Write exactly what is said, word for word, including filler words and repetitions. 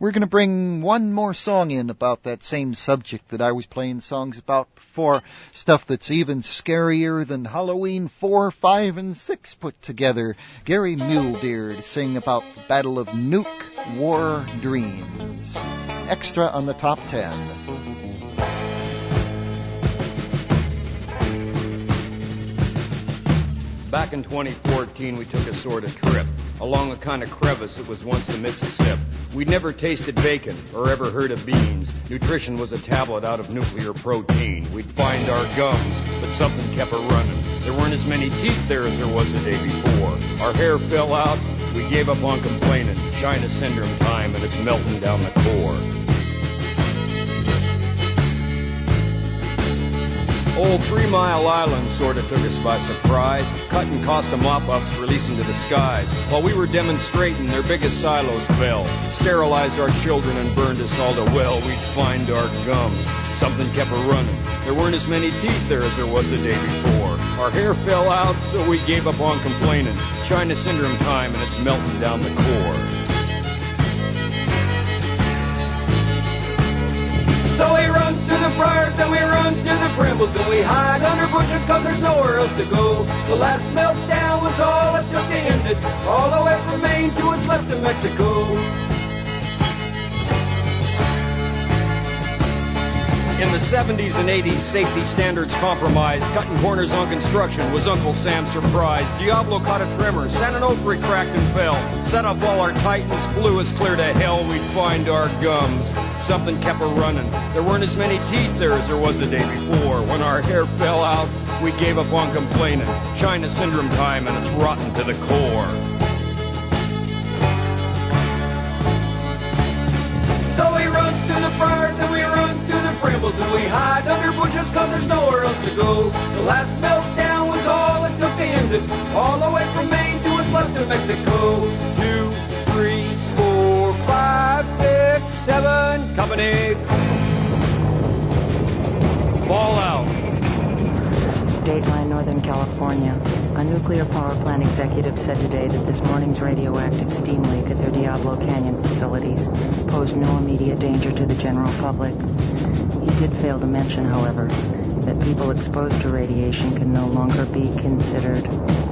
We're going to bring one more song in about that same subject that I was playing songs about before. Stuff that's even scarier than Halloween four, five, and six put together. Gary Muledeer to sing about the Battle of Nuke War Dreams. Extra on the top ten. Back in twenty fourteen, we took a sort of trip along a kind of crevice that was once the Mississippi. We'd never tasted bacon or ever heard of beans. Nutrition was a tablet out of nuclear protein. We'd find our gums, but something kept a running. There weren't as many teeth there as there was the day before. Our hair fell out. We gave up on complaining. China syndrome time, and it's melting down the core. Old Three Mile Island sorta took us by surprise. Cutting costume mop-ups releasing to the skies. While we were demonstrating, their biggest silos fell. Sterilized our children and burned us all to well. We'd find our gums. Something kept a running. There weren't as many teeth there as there was the day before. Our hair fell out, so we gave up on complaining. China syndrome time, and it's melting down the core. So we run through the briars and we run through the brambles and we hide under bushes cause there's nowhere else to go. The last meltdown was all it took to end it, all the way from Maine to what's left of Mexico. In the seventies and eighties, safety standards compromised. Cutting corners on construction was Uncle Sam's surprise. Diablo caught a tremor, San Onofre cracked and fell. Set up all our titans, blew us clear to hell. We'd find our gums. Something kept a running. There weren't as many teeth there as there was the day before. When our hair fell out, we gave up on complaining. China syndrome time, and it's rotten to the core. So we run through the briars and we run through the brambles and we hide under bushes cause there's nowhere else to go. The last meltdown was all it took to end it, all the way from Maine to what's left of Mexico. Two, three, four, five, six, seven, company. Fall out. Dateline, Northern California. A nuclear power plant executive said today that this morning's radioactive steam leak at their Diablo Canyon facilities posed no immediate danger to the general public. He did fail to mention, however, that people exposed to radiation can no longer be considered